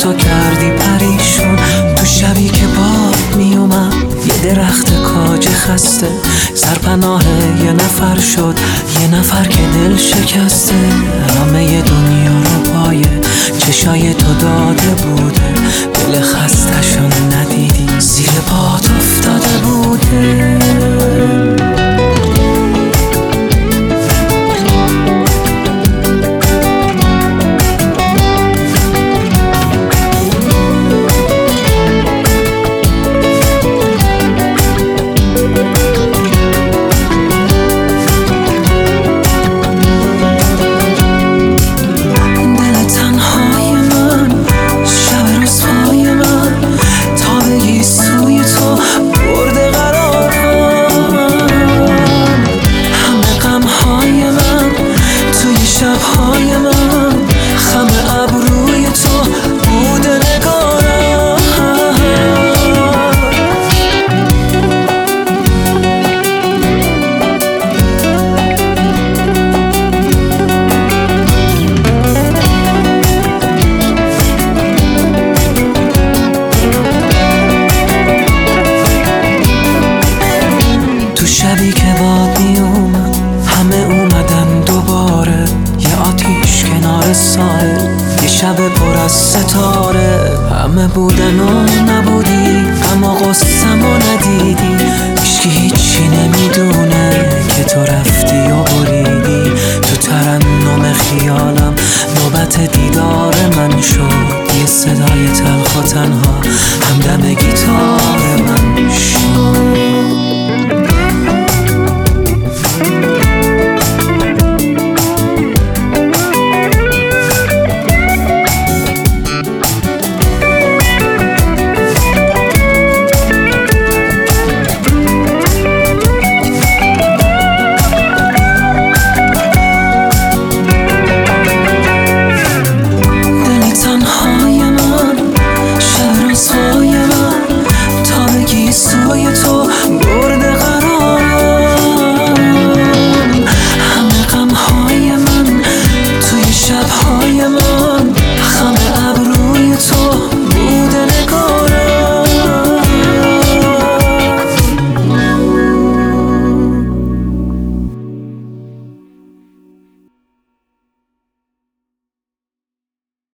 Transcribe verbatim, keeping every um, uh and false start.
تو کردی پریشون. تو شبی که باد میومد یه درخت کاج خسته، سرپناه یه نفر شد، یه نفر که دل شکسته. همه دنیا رو پای چشای تو داده بوده، دل خستشون ندیدی زیر پات افتاده بوده. شبی که باد می اومد همه اومدن دوباره، یه آتیش کنار ساحل، یه شب پر از ستاره. همه بودن و نبودی، اما قصم و ندیدی. هیچکی هیچی نمیدونه که تو رفتی و بریدی. تو ترنم خیالم نوبت دیدار من شد، یه صدای تلخ و تنها همدم گیتار من شد. تنهای من، شب رسوای من، تا بگی سوی تو